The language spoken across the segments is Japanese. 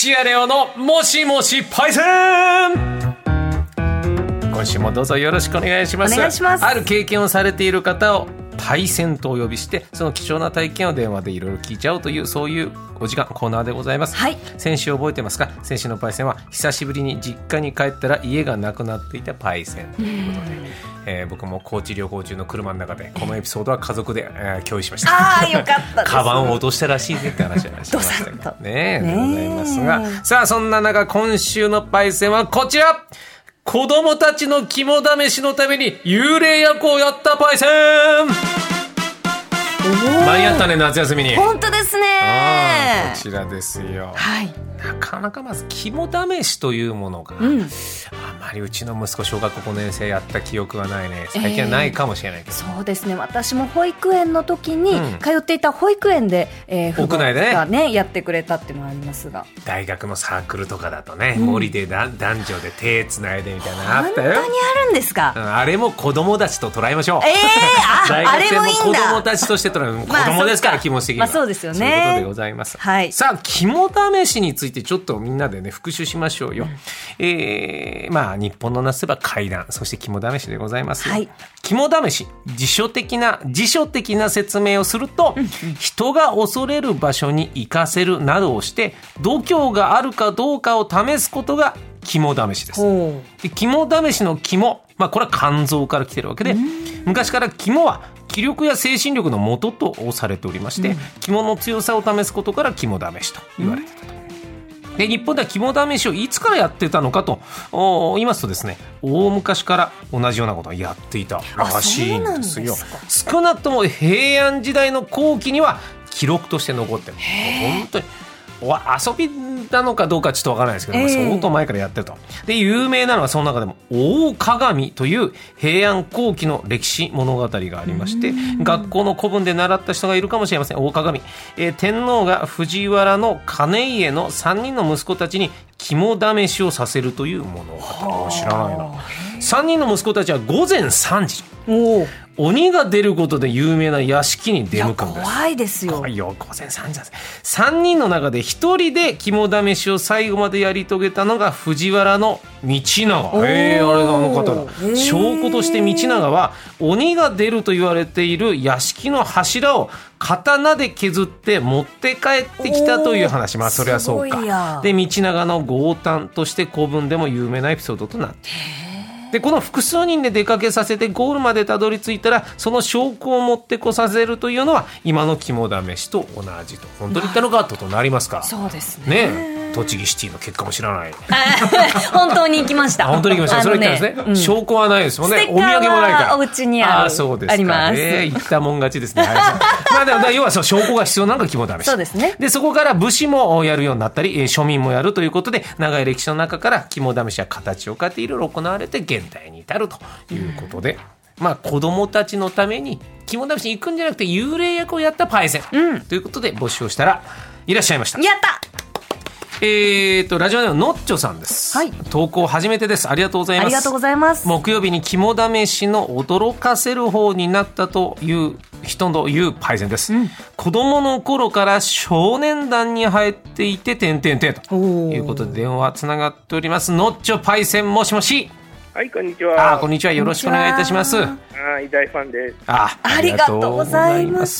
土屋レオのもしもしパイセン。今週もどうぞよろしくお願いします。 お願いします。 ある経験をされている方をパイセンとお呼びして、その貴重な体験を電話でいろいろ聞いちゃおうという、そういうお時間コーナーでございます、はい、先週覚えてますか？先週のパイセンは久しぶりに実家に帰ったら家がなくなっていたパイセンということで、僕も高知旅行中の車の中でこのエピソードは家族で、共有しました。 あーよかったです。 カバンを落としたらしいねって話はしましたけどねでございますが、さあそんな中今週のパイセンはこちら。子供たちの肝試しのために幽霊役をやったパイセン。間に合ったね、夏休みに。 本当ですね。 こちらですよ、 はい、 なかなかまず肝試しというものが、あまりうちの息子小学校5年生やった記憶はないね。最近はないかもしれないけど、 そうですね。私も保育園の時に通っていた保育園で、 屋内でがねやってくれたっていうのがありますが、 大学のサークルとかだとね、森で男女で手つないでみたいなのあったよ。 本当にあるんですか？ あれも子供たちと捉えましょう。大あ学生もれもいいんだ。 子供たちとして捉える、子供ですから気持ち的には、 そうですよね。 そういうことでございます、 はい、 さあ肝試しについてちょっとみんなでね復習しましょうよ、まあ日本の夏といえば怪談、そして肝試しでございますよ、はい、肝試し、辞書的な説明をすると、人が恐れる場所に行かせるなどをして度胸があるかどうかを試すことが肝試しです。で肝試しの肝、これは肝臓から来てるわけで、昔から肝は気力や精神力の元とされておりまして、肝の強さを試すことから肝試しと言われていたと。で日本では肝試しをいつからやってたのかと言いますとですね、大昔から同じようなことをやっていたらしいんですよ。少なくとも平安時代の後期には記録として残ってる。本当に遊びなのかどうかちょっとわからないですけど、相当前からやってると。で有名なのはその中でも大鏡という平安後期の歴史物語がありまして、学校の古文で習った人がいるかもしれません。大鏡、天皇が藤原の兼家の3人の息子たちに肝試しをさせるという物語。知らないな。3人の息子たちは午前3時、鬼が出ることで有名な屋敷に出向くんです。 怖いですよ。 午前3時です。3人の中で1人で肝試しを最後までやり遂げたのが藤原の道長。あれがあの方だ。証拠として道長は鬼が出ると言われている屋敷の柱を刀で削って持って帰ってきたという話。それはそうか。で道長の豪胆として古文でも有名なエピソードとなっている。でこの複数人で出かけさせてゴールまでたどり着いたらその証拠を持ってこさせるというのは今の肝試しと同じと。本当に言ったのかとなりますか。 そうですね。 栃木シティの結果も知らない。 本当に行きました。 本当に行きました。それ言ったんですね、証拠はないですもんね。お土産もないから。 お家にある。 そうですか。 あります。 行ったもん勝ちですね。でも要は証拠が必要なのが肝試し。 そうですね。 でそこから武士もやるようになったり庶民もやるということで、長い歴史の中から肝試しは形を変えていろいろ行われて現代に至るということで、子供たちのために肝試しに行くんじゃなくて幽霊役をやったパイセン、ということで募集をしたらいらっしゃいました。 やった。 ラジオネームのっちょさんです、はい、投稿初めてです。ありがとうございます。 ありがとうございます。 木曜日に肝試しの驚かせる方になったという人の言うパイセンです、子供の頃から少年団に入っていてということで電話つながっております。のっちょパイセン、もしもし。 はい、こんにちは。 こんにちは。よろしくお願いいたします。 大ファンです。 ありがとうございます。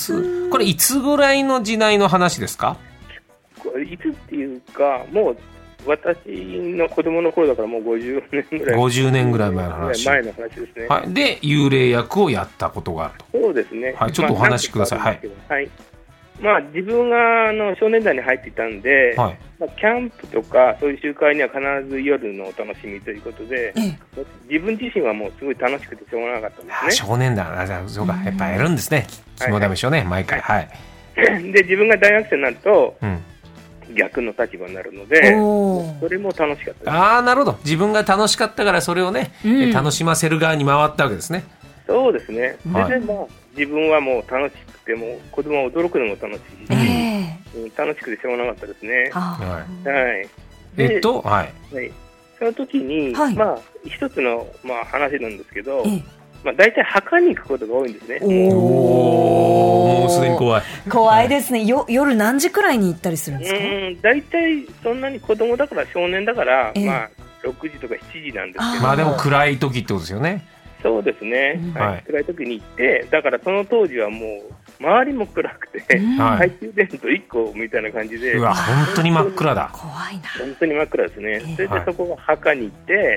これいつぐらいの時代の話ですか？ いつっていうか、もう私の子供の頃だからもう50年ぐらい。 50年ぐらい前の話。 前の話ですね。 はい。で、幽霊役をやったことがあると。 そうですね。 はい、ちょっとお話しください。はい。 自分が少年団に入っていたんで、キャンプとかそういう集会には必ず夜のお楽しみということで、自分自身はもうすごい楽しくてしょうがなかったんですね。 少年団、そうか、やっぱやるんですね。肝試しをね、毎回。 で、自分が大学生になると、逆の立場になるので、それも楽しかったです。 なるほど。自分が楽しかったからそれをね、楽しませる側に回ったわけですね。 そうですね。で自分はもう楽しくて、も子供は驚くのも楽しいし、楽しくてしょうがなかったですね。 はい。 その時に、一つの話なんですけど、 大体墓に行くことが多いんですね。 もうすでに怖い。 怖いですね。夜何時くらいに行ったりするんですか？ 大体そんなに子供だから少年だから、6時とか7時なんですけど。 でも暗い時ってことですよね。 そうですね、暗い時に行って、だからその当時はもう周りも暗くて、懐中電灯1個みたいな感じで、 本当に真っ暗だ。 怖いな。 本当に真っ暗ですね。それでそこが墓に行って、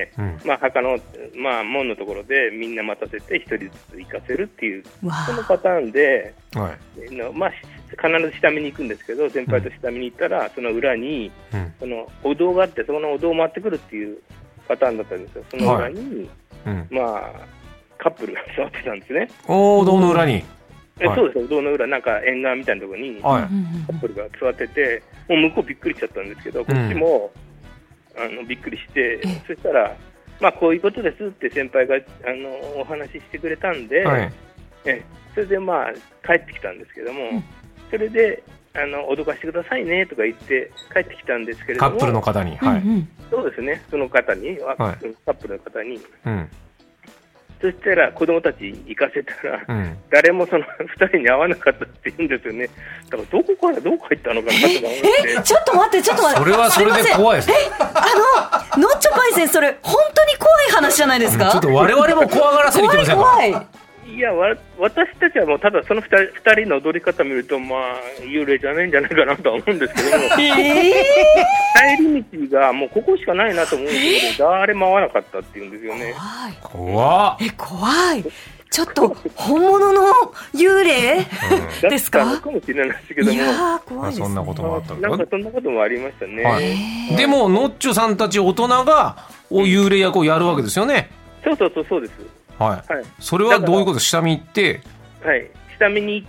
墓の、門のところでみんな待たせて1人ずつ行かせるっていうそのパターンで、必ず下見に行くんですけど、先輩と下見に行ったらその裏に、そのお堂があって、そのお堂を回ってくるっていうパターンだったんですよ。その裏に、カップルが座ってたんですね。 お堂の裏に。 そうです、お堂の裏、なんか縁側みたいなところにカップルが座ってて、もう向こうびっくりしちゃったんですけど、こっちもびっくりして、そしたら、こういうことですって先輩がお話ししてくれたんで、それで帰ってきたんですけども、それで脅かしてくださいねとか言って帰ってきたんですけれども、 カップルの方に、 そうですね、その方に、カップルの方に、そしたら子供たち行かせたら、誰もその2人に会わなかったって言うんですよね。だからどこからどこ入ったのかなとか思って。 ちょっと待って、 それはそれで怖いです。 ノッチョパイセン、それ本当に怖い話じゃないですか。 ちょっと我々も怖がらせに来ませんか。 怖い。 いや、私たちはもうただその2人の踊り方見ると、幽霊じゃないんじゃないかなとは思うんですけども、帰り道がもうここしかないなと思うんですけど、誰も会わなかったっていうんですよね。 怖い。ちょっと本物の幽霊ですか？ だったのかもしれないですけども、 いや怖いですね。 そんなこともあったんだ。 なんかそんなこともありましたね。 でもノッチョさんたち大人が幽霊役をやるわけですよね。 そうです。 それはどういうこと？下見行って、 下見に行って、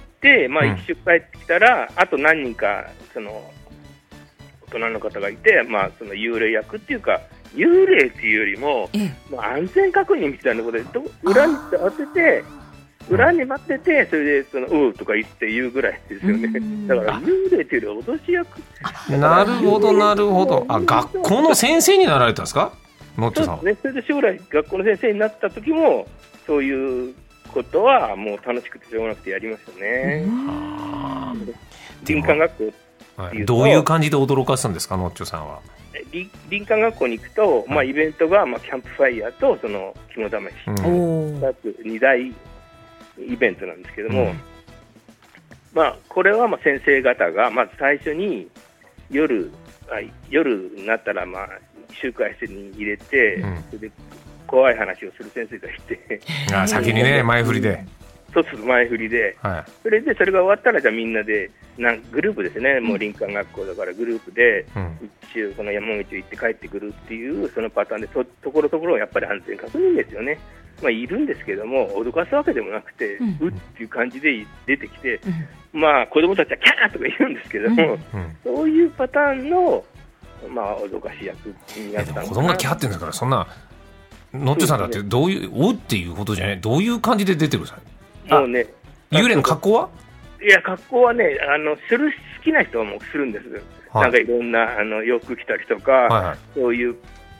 一周帰ってきたら、あと何人かその大人の方がいて、その幽霊役っていうか、幽霊っていうよりも、安全確認みたいなことで裏に当てて、裏に待ってて、それでうとか言って言うぐらいですよね。だから幽霊っていうより脅し役。 なるほど。学校の先生になられたんですか？ノッチョさんは。 そうですね。それで将来学校の先生になった時もそういうことはもう楽しくてしょうがなくてやりましたね。林間学校っていうと、どういう感じで驚かすんですか、ノッチョさんは。 林間学校に行くと、イベントが、キャンプファイヤーとその肝試し、2大イベントなんですけども、これは先生方がまず最初に夜になったら集会室に入れて、それで怖い話をする先生がいて、 先にね、前振りで。 前振りで、それが終わったら、じゃあみんなでグループですね、もう林間学校だからグループで一周この山道を行って帰ってくるっていうそのパターンで、ところどころやっぱり安全確認ですよね。いるんですけども、脅かすわけでもなくて、っていう感じで出てきて、子供たちはキャーとか言うんですけども、そういうパターンの脅かし役になったのかな。 子供がキャーって言うんですから、そんなノッチョさんだってどういうおっていうことじゃない、どういう感じで出てるんですか？ もうね、 幽霊の格好は？ いや、格好はね、好きな人はもうするんです。なんかいろんな洋服着たりとか、そういう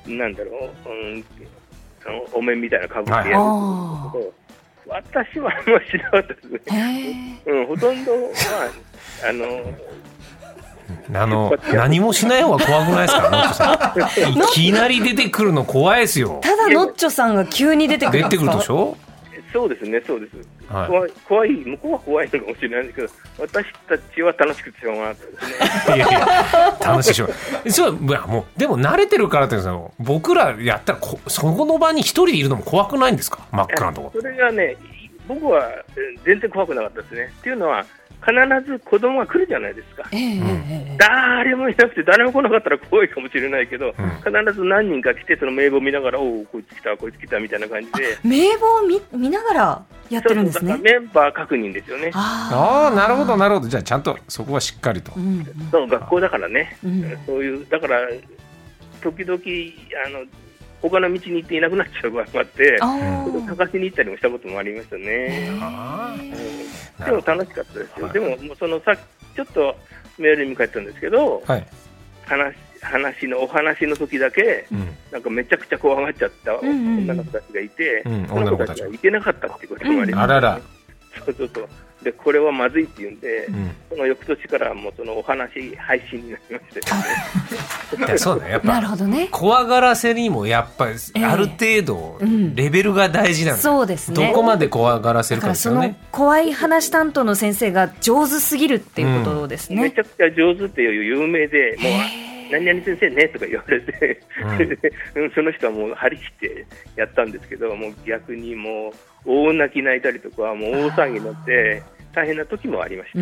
お面みたいなかぶってやるんですけど、私はあんまりしなかったですね。ほとんど何もしない方が怖くないですか？ノッチョさんいきなり出てくるの怖いですよ。 ただノッチョさんが急に出てくるんですか？ 出てくるでしょ。 そうですね。怖い、向こうは怖いのかもしれないんですけど、私たちは楽しくてしょうがなかったですね。 楽しいでしょ。でも慣れてるからって、僕らやったらそこの場に一人でいるのも怖くないんですか？真っ暗なところ。 それがね、僕は全然怖くなかったですね。っていうのは、必ず子供が来るじゃないですか。誰もいなくて誰も来なかったら怖いかもしれないけど、必ず何人か来て、その名簿を見ながら、こいつ来たこいつ来たみたいな感じで、 名簿を 見ながらやってるんですね。 メンバー確認ですよね。 なるほど。じゃあちゃんとそこはしっかりと、 学校だからね、そういうだから時々他の道に行っていなくなっちゃう場合もあって、探しに行ったりもしたこともありましたね。でも楽しかったですよ。でもちょっとメールに書いてたんですけど、話お話の時だけ、なんかめちゃくちゃ怖がっちゃった女の子たちがいて、その子たちがいけなかったっていうこともあります、ね。 あらら。 そうでこれはまずいって言うんで、その翌年からもうそのお話配信になりましたよね。 そうね、やっぱなるほどね。 怖がらせにもやっぱりある程度レベルが大事なんだ、 そうですね。 どこまで怖がらせるかですよね。 だからその怖い話担当の先生が上手すぎるっていうことですね。 めちゃくちゃ上手っていう有名で、もう何々先生ねとか言われて、その人はもう張り切ってやったんですけど、もう逆にもう大泣き泣いたりとか、もう大騒ぎになって大変な時もありました。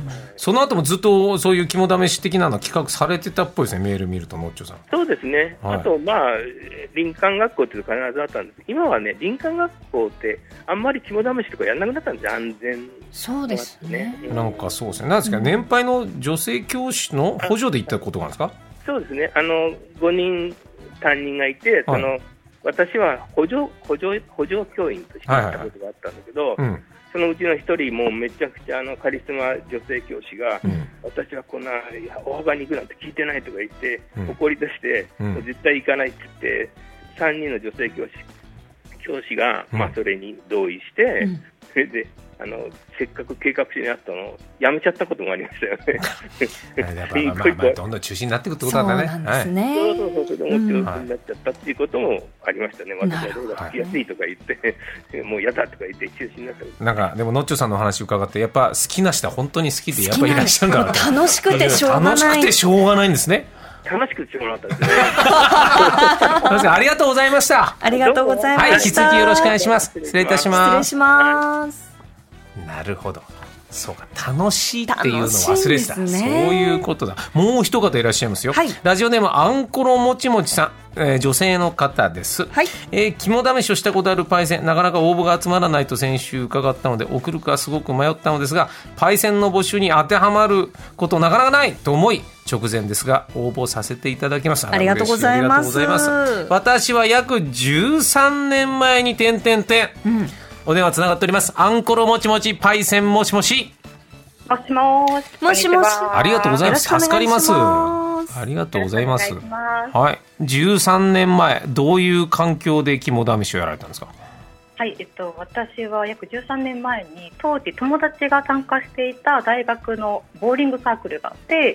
その後もずっとそういう肝試し的なの企画されてたっぽいですね、メール見ると。のっちょさん。 そうですね、あと林間学校っていうのが必ずあったんです。今はね、林間学校ってあんまり肝試しとかやらなくなったんですよ、安全。 そうですね。 なんかそうですね。なんですか、年配の女性教師の補助で行ったことなんですか？ そうですね、5人担任がいて、私は補助教員として行ったことがあったんだけど、そのうちの一人もめちゃくちゃカリスマ女性教師が、私はこんな大幅に行くなんて聞いてないとか言って、怒り出して、絶対行かないって言って3人の女性教師が、それに同意して、それでせっかく計画書にあったのをやめちゃったこともありましたよね。 どんどん中止になっていくってことなんだね。 そうなんですね。 そうもう中止になっちゃったっていうこともありましたね。私はどうだ聞きやすいとか言ってもう嫌だとか言って中止になった。 なんかでものっちょさんの話伺って、やっぱ好きな人は本当に好きでやっぱいらっしゃるから、 楽しくてしょうがない。 楽しくてしょうがないんですね。 楽しくてしょうがなかったですね。 ありがとうございました。 ありがとうございました。 引き続きよろしくお願いします。失礼いたします。 失礼します。 なるほど。そうか、楽しいっていうのを忘れてた、そういうことだ。もう一方いらっしゃいますよ、ラジオネームあんころもちもちさん、女性の方です、肝試しをしたことあるパイセン、なかなか応募が集まらないと先週伺ったので送るかすごく迷ったのですが、パイセンの募集に当てはまることなかなかないと思い直前ですが応募させていただきます。 ありがとうございます。 私は約13年前にお電話つながっております。あんころもちもちパイセン、もしもし。 もしもし。もしもし。 ありがとうございます。助かります。ありがとうございます。はい。13年前、どういう環境で肝試しをやられたんですか？ はい、私は約13年前に当時友達が参加していた大学のボーリングサークルがあって、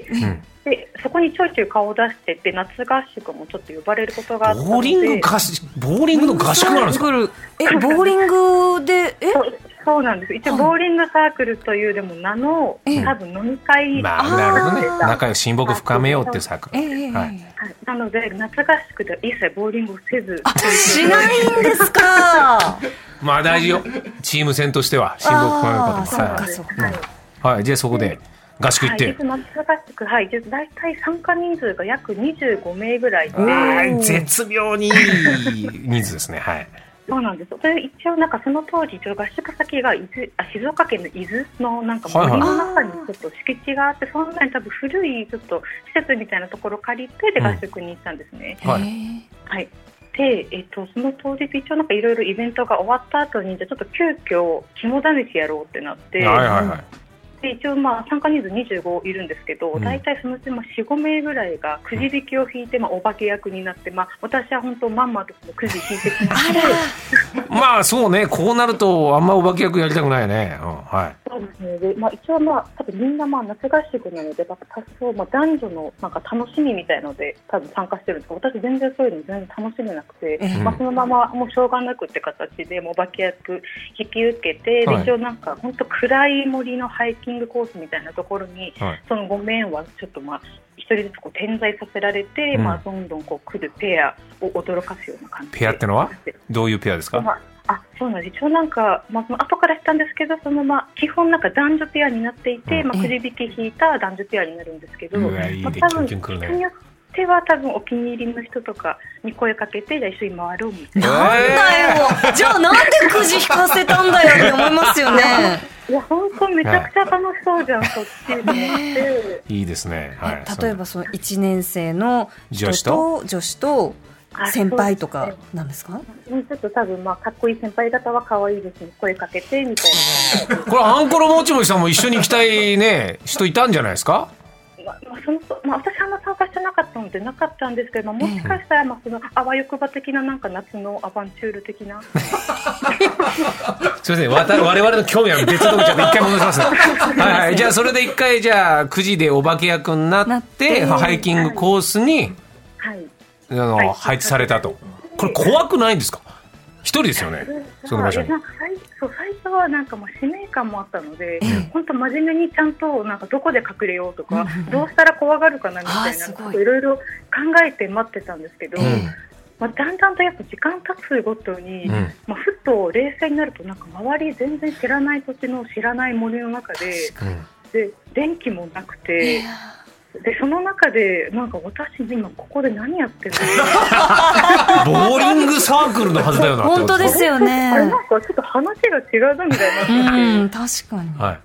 でそこにちょいちょい顔を出してて、夏合宿もちょっと呼ばれることがあったので。ボーリングの合宿があるんですか？ ボーリングでそうなんです。一応ボーリングサークルというでも名の、多分飲み会なるほどね。仲良く親睦深めようっていうサークル。 なので夏合宿で一切ボーリングをせず。 しないんですか？ まあ大事よ。チーム戦としては親睦深めようかと。 そうか。 はい。じゃあそこで合宿行って。 夏合宿、だいたい参加人数が約25名ぐらいで。 絶妙にいい人数ですね。はい。 そうなんです。それ一応なんかその当時合宿先が静岡県の伊豆のなんか森の中にちょっと敷地があって、そんなに多分古いちょっと施設みたいなところを借りてで合宿に行ったんですね。で、その当日一応なんかいろいろイベントが終わった後にじゃあちょっと急遽肝試しやろうってなって。で一応参加人数25いるんですけど、大体そのうち4、5名ぐらいがくじ引きを引いて、お化け役になって、私は本当まんまとくじ引いてきましてまあそうね、こうなるとあんまお化け役やりたくないね。 そうですね。で、一応多分みんな夏合宿なので多少男女のなんか楽しみみたいので多分参加してるんですけど、私全然そういうの全然楽しめなくて、そのままもうしょうがなくって形でお化け役引き受けて、で一応なんか本当暗い森のハイキングコースみたいなところに、その5名はちょっと一人ずつ点在させられて、どんどん来るペアを驚かすような感じで。 ペアってのはどういうペアですか？ そうなんです。一応なんか、その後からしたんですけど、基本なんか男女ペアになっていて、くじ引き引いた男女ペアになるんですけど、多分人によっては多分お気に入りの人とかに声かけて、じゃあ一緒に回ろうみたいな。 なんだよ。じゃあなんでくじ引かせたんだよって思いますよね。 いや本当めちゃくちゃ楽しそうじゃん、そっちと思って。 いいですね。 例えばその1年生の人と女子と先輩とかなんですか？ ちょっと多分かっこいい先輩方は可愛いですね、声かけてみたいな。 これあんころもちもちさんも一緒に行きたいね人いたんじゃないですか？ 私は参加してなかっ遊んでなかったんですけど、もしかしたらそのあわよくば的ななんか夏のアバンチュール的なすいません、我々の興味は別のとこちょっと一回戻しますはい、じゃあそれで一回じゃあ9時でお化け役になってハイキングコースに、配置されたと。これ怖くないんですか？一人ですよね、その場所に。 最初はなんか使命感もあったので、本当真面目にちゃんとなんかどこで隠れようとか、どうしたら怖がるかなみたいないろいろ考えて待ってたんですけど、だんだんとやっぱ時間経つごとに、ふと冷静になるとなんか周り全然知らない土地の知らない森の中で、電気もなくて。でその中でなんか私今ここで何やってるのボーリングサークルのはずだよな本当ですよね。 あれなんかちょっと話が違うなみたいになって確かに、 はい、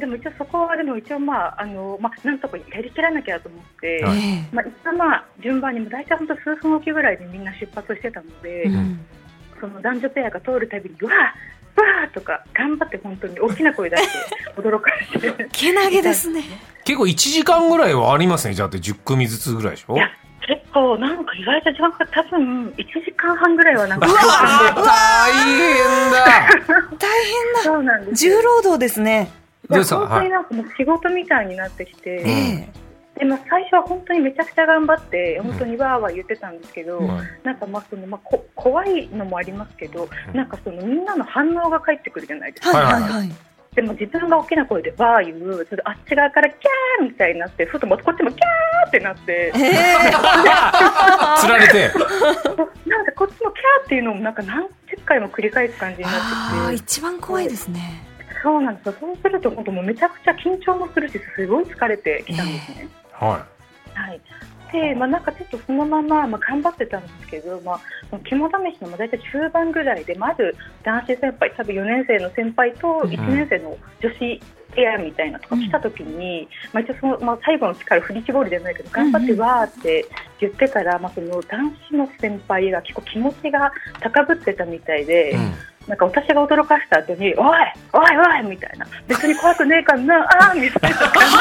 でも一応そこはなんとかやりきらなきゃと思って、一旦順番に大体本当数分おきぐらいでみんな出発してたので、その男女ペアが通るたびにわーとか頑張って本当に大きな声出して驚かれてけなげですね。 結構1時間ぐらいはありますね。じゃあ10組ずつぐらいでしょ。 いや結構なんか意外と時間が多分1時間半ぐらいはなんか大変だそうなんです。重労働ですね。 本当になんかもう仕事みたいになってきて、で最初は本当にめちゃくちゃ頑張って本当にわーわー言ってたんですけど、なんか怖いのもありますけど、なんかみんなの反応が返ってくるじゃないですか。でも自分が大きな声でわー言う、それであっち側からキャーみたいになって、ふとこっちもキャーってなって、 つられてなんかこっちもキャーっていうのもなんか何十回も繰り返す感じになってきて、 一番怖いですね。 そうなんですよ。そうすると本当もうめちゃくちゃ緊張もするし、すごい疲れてきたんですね。でなんかちょっとそのまま、頑張ってたんですけど、肝試しの大体中盤ぐらいで、まず男子先輩、多分4年生の先輩と1年生の女子ペアみたいなとか来た時に、一応最後の力振り絞るじゃないけど頑張ってわーって言ってから、その男子の先輩が結構気持ちが高ぶってたみたいで、なんか私が驚かした後においみたいな、別に怖くねえかなみたいな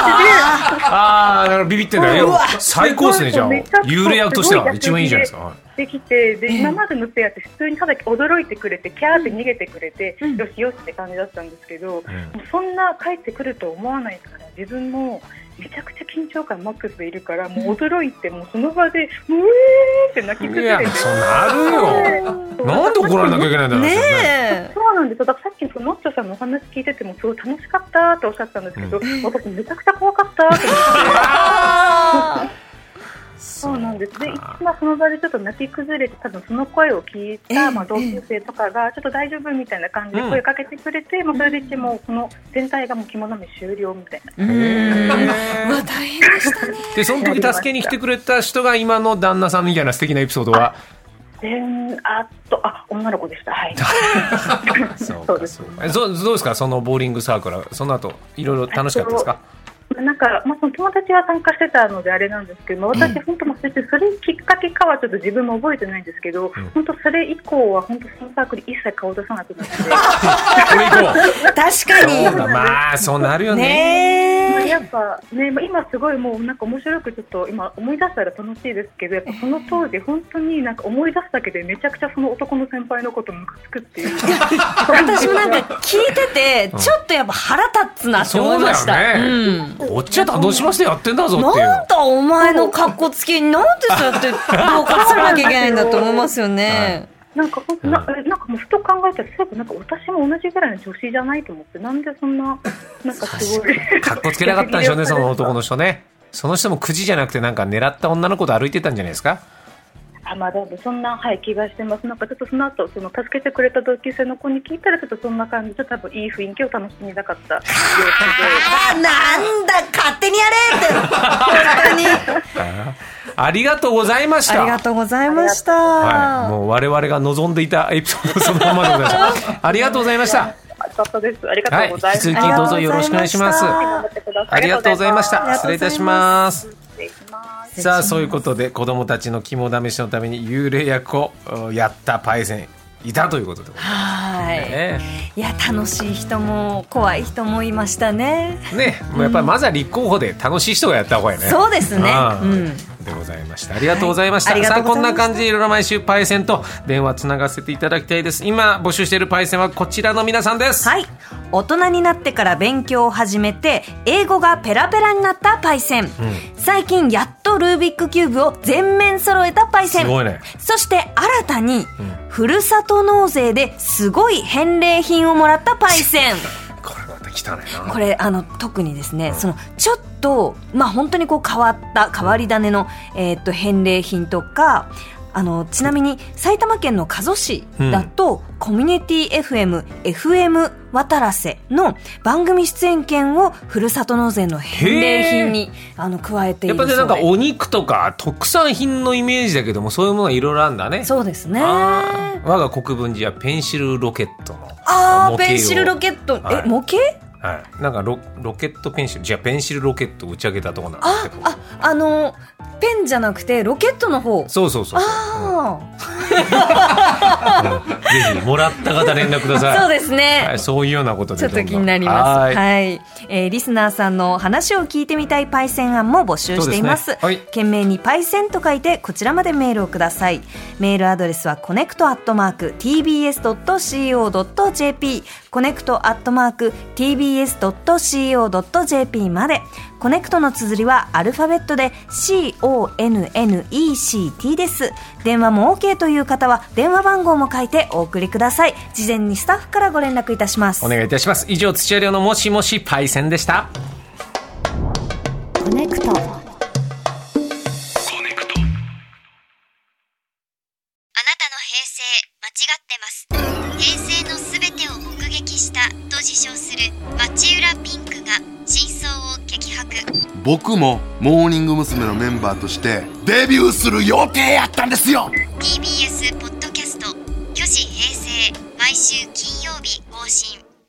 感じでビビってんだよ。最高ですね。じゃあ幽霊役としては一番いいじゃないですか。 できて、で今までのペアって普通にただ驚いてくれてキャーって逃げてくれて、よしよしって感じだったんですけど、もうそんな帰ってくると思わないから、自分もめちゃくちゃ緊張感マックスでいるから、もう驚いて、もうその場でうえーって泣き崩れて、 そうなるよなんで怒られなきゃいけないんだろうね。 そうなんです。だからさっきノッチョさんのお話聞いててもすごい楽しかったっておっしゃったんですけど、私めちゃくちゃ怖かったって思ってそうなんです。で、その場でちょっと泣き崩れて、多分その声を聞いた、同級生とかがちょっと大丈夫みたいな感じで声かけてくれて、それで一応もうこの全体がもう肝試し終了みたいな。 大変でしたね。 でその時助けに来てくれた人が今の旦那さんみたいな素敵なエピソードは女の子でした。はい。 そうです。どうですか、そのボーリングサークル、その後いろいろ楽しかったですか？ なんかその友達は参加してたのであれなんですけど、私本当それきっかけかはちょっと自分も覚えてないんですけど、本当それ以降は本当そのサークル一切顔出さなくなって確かにそうなるよね。 やっぱね、今すごいもうなんか面白くちょっと今思い出したら楽しいですけど、やっぱその当時本当になんか思い出すだけでめちゃくちゃその男の先輩のことムカつくっていう私もなんか聞いててちょっとやっぱ腹立つなって思いました。 こっちは楽しませてやってんだぞっていう。 なんだお前のカッコつきになんでそうやって同化さなきゃいけないんだと思いますよね。 なんかもうふと考えたら、そういえばなんか私も同じぐらいの女子じゃないと思って、なんでそんななんかすごいカッコつけなかったんでしょうね、その男の人ね。その人もくじじゃなくてなんか狙った女の子と歩いてたんじゃないですか。 そんな、気がしてます。なんかちょっとその後助けてくれた同級生の子に聞いたら、ちょっとそんな感じで多分いい雰囲気を楽しみたかったなんだ勝手にやれって本当にありがとうございました。 ありがとうございました。 もう我々が望んでいたエピソードそのままでございましたありがとうございました。 ありがとうございます。 引き続きどうぞよろしくお願いします。ありがとうございました。失礼いたします。さあ、そういうことで子どもたちの肝試しのために幽霊役をやったパイセンいたということでございます。 いや楽しい人も怖い人もいましたね。 もうやっぱりまずは立候補で楽しい人がやった方がいいね。 そうですね。 でございました。ありがとうございました。さあこんな感じでいろいろ毎週パイセンと電話つながせていただきたいです。今募集しているパイセンはこちらの皆さんです。 はい、大人になってから勉強を始めて英語がペラペラになったパイセン、最近やっとルービックキューブを全面揃えたパイセン、 すごいね。 そして新たに、ふるさと納税ですごい返礼品をもらったパイセンこれまた来たねな。 これ特にですね、そのちょっと本当にこう変わり種の、返礼品とか、ちなみに埼玉県の加須市だと、コミュニティ FM 渡良瀬の番組出演権をふるさと納税の返礼品に加えているそうで、 やっぱりなんかお肉とか特産品のイメージだけども、そういうものがいろいろあるんだね。 そうですね。 我が国分寺はペンシルロケットの模型を、 ペンシルロケット、模型、 はい、なんか ロケットペンシル、じゃあペンシルロケットを打ち上げたところなんですけど、 ペンじゃなくてロケットの方。 そうそうそうそう。ぜひもらった方連絡ください。 そうですね、 はい、そういうようなことでちょっと気になります。はい、リスナーさんの話を聞いてみたいパイセン案も募集しています。懸命にパイセンと書いてこちらまでメールをください。メールアドレスはconnect@tbs.co.jp connect@tbs.co.jp まで。コネクトの綴りはアルファベットで CONNECT です。電話も OK という方は電話番号も書いてお送りください。事前にスタッフからご連絡いたします。 お願いいたします。以上、土屋亮のもしもしパイセンでした。 コネクト。あなたの平成間違ってます。平成のすべてを目撃したと自称する町浦ピンクが真相を激白。 僕もモーニング娘。のメンバーとしてデビューする予定やったんですよ。 TBS ポッドキャスト、巨子平成、毎週金曜日更新。